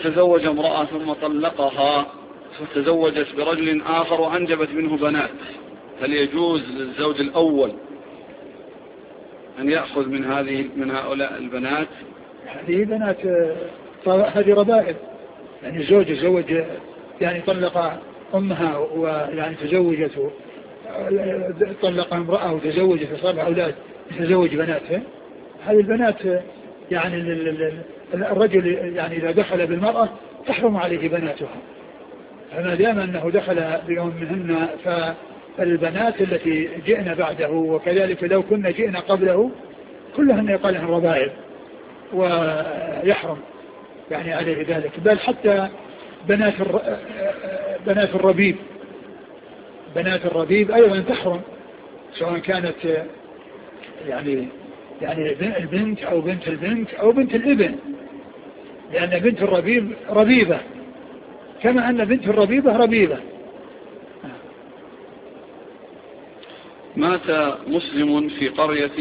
تزوج امرأة ثم طلقها فتزوجت برجل آخر وأنجبت منه بنات، هل يجوز للزوج الأول أن يأخذ من هؤلاء البنات؟ هذه بنات، هذه ربائب. يعني الزوج يتزوج، يعني طلق أمها ويعني تزوجته، طلق امرأة وتزوجت وصار أولاد يتزوج بناتها. هذه البنات يعني الرجل يعني إذا دخل بالمرأة تحرم عليه بناتها، فما دام أنه دخل بيوم منهن فالبنات التي جئنا بعده وكذلك لو كنا جئنا قبله كلهن يقال لهن ربائب ويحرم يعني عليه ذلك. بل حتى بنات الربيب أيضا تحرم، سواء كانت يعني البنت أو بنت البنت أو بنت الابن، لأن بنت الربيب ربيبة كما أن بنت الربيبة ربيبة. مات مسلم في قرية